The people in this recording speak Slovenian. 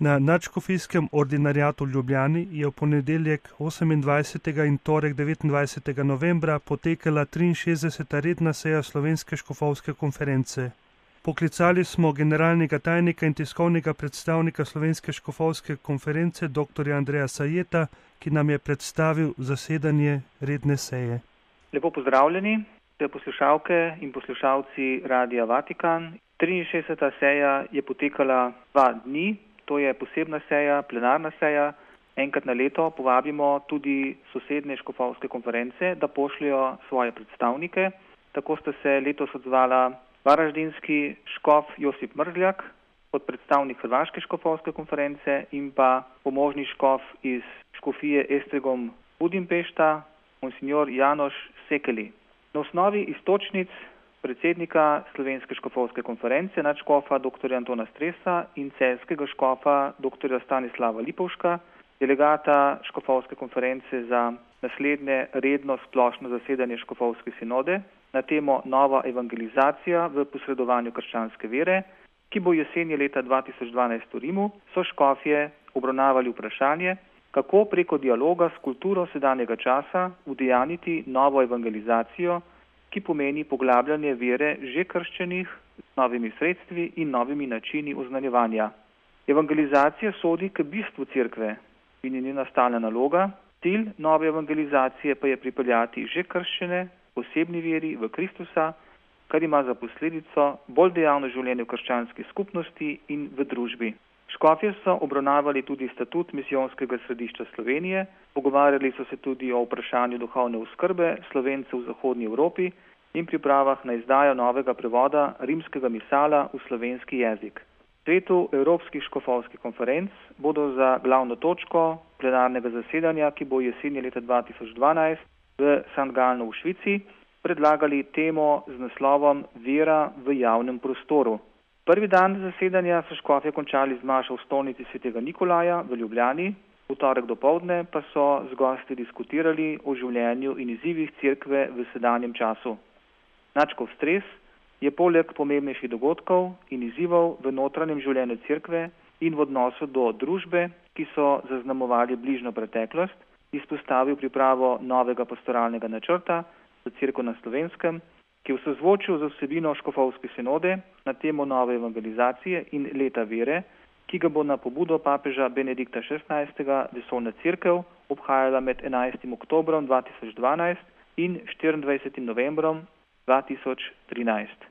Na nadškofijskem ordinariatu v Ljubljani je v ponedeljek 28. in torek 29. novembra potekala 63. redna seja Slovenske škofovske konference. Poklicali smo generalnega tajnika in tiskovnega predstavnika Slovenske škofovske konference dr. Andreja Sajeta, ki nam je predstavil zasedanje redne seje. Lepo pozdravljeni, poslušalke in poslušalci Radia Vatikan. 63. seja je potekala 2 dni, to je posebna seja, plenarna seja. Enkrat na leto povabimo tudi sosednje škofovske konference, da pošljajo svoje predstavnike. Tako sta se letos odzvala varaždinski škof Josip Mrzljak kot predstavnik Hrvaške škofovske konference in pa pomožni škof iz škofije Esztergom Budimpešta, monsignor Janoš Sekeli. Na osnovi iztočnic predsednika Slovenske škofovske konference, nadškofa dr. Antona Stresa in celjskega škofa dr. Stanislava Lipovška, delegata škofovske konference za naslednje redno splošno zasedanje škofovske sinode na temo Nova evangelizacija v posredovanju krščanske vere, ki bo jeseni leta 2012 v Rimu, so škofje obravnavali vprašanje, kako preko dialoga s kulturo sedanjega časa udejaniti novo evangelizacijo, ki pomeni poglabljanje vere že krščenih z novimi sredstvi in novimi načini oznanjevanja. Evangelizacija sodi k bistvu cerkve in je njena stalna naloga. Cilj nove evangelizacije pa je pripeljati že krščene posebni veri v Kristusa, kar ima za posledico bolj dejavno življenje v krščanski skupnosti in v družbi. Škofje so obravnavali tudi statut misijonskega središča Slovenije, pogovarjali so se tudi o vprašanju duhovne oskrbe Slovencev v zahodnji Evropi in pripravah na izdajo novega prevoda rimskega misala v slovenski jezik. V svetu Evropskih škofovskih konferenc bodo za glavno točko plenarnega zasedanja, ki bo jeseni leta 2012 v St. Galnu v Švici, predlagali temo z naslovom Vera v javnem prostoru. Prvi dan zasedanja so škofje končali z mašo v stolnici svetega Nikolaja v Ljubljani, v torek dopoldne pa so z gosti diskutirali o življenju in izzivih cerkve v sedanjem času. Nadškof Stres je poleg pomembnejših dogodkov in izzivov v notranjem življenju cerkve in v odnosu do družbe, ki so zaznamovali bližnjo preteklost, izpostavil pripravo novega pastoralnega načrta za cerkev na Slovenskem, ki je v sozvočju z vsebino škofovske sinode na temo nove evangelizacije in leta vere, ki ga bo na pobudo papeža Benedikta XVI. Vesoljna cerkev obhajala med 11. oktobrom 2012 in 24. novembrom 2013.